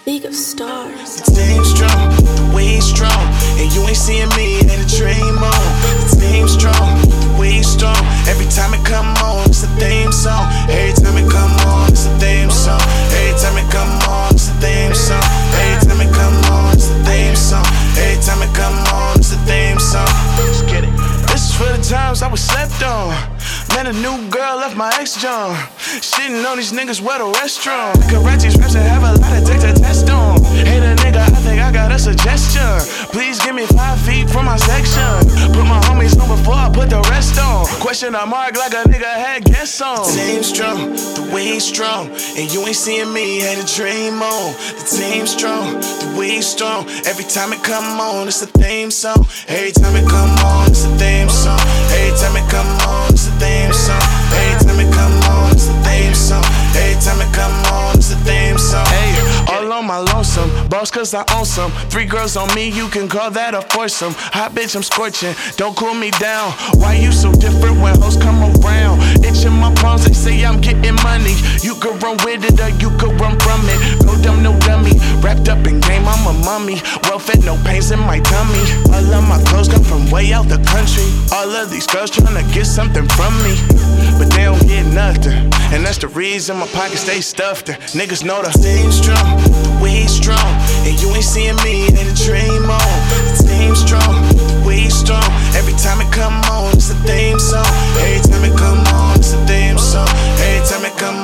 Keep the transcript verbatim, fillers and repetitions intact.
League of Stars. The team strong, the way strong, and you ain't seeing me in the dream on. The team strong, the way strong. Every time it come on, it's a theme song. Every time it come on, it's a theme song. Every time it come on, it's a theme song. Every time it come on, it's a theme song. Every time it come on, it's a theme song. Let's get it. This is for the times I was slept on. Met a new girl, left my ex-John. Shitting on these niggas, what a restaurant. Karachi's reps and have a lot of dick to test on. Hey, the nigga, I think I got a suggestion. Please give me five feet from my section. Put my homies on before I put the rest on. Question a mark like a nigga had guess on. The team strong, the way strong, and you ain't seeing me, had a dream on. The team strong, the way strong. Every time it come on, it's a theme song. Every time it come on, it's a theme song. Every time it come on, it's a theme song. Every time it come on, it's a theme song. Every time it come on, it's a theme song. Hey, all on my lonesome, boss cause I own some. Three girls on me, you can call that a foursome. Hot bitch, I'm scorching, don't cool me down. Why you so different when hoes come around? Itching my palms, they say I'm getting money. You could run with it or you could run from it. No dumb, no dummy, wrapped up in game, I'm a mummy. Well fed, no pains in my tummy. All of my clothes come from way out the country. All of these girls tryna get something from me, but they don't get nothing, and that's the reason my pockets stay stuffed. Niggas know the team strong, the way strong, and you ain't seeing me in a dream on. The team strong, the way strong. Every time it come on, it's a theme song. Every time it come on, it's a theme song. Every time it come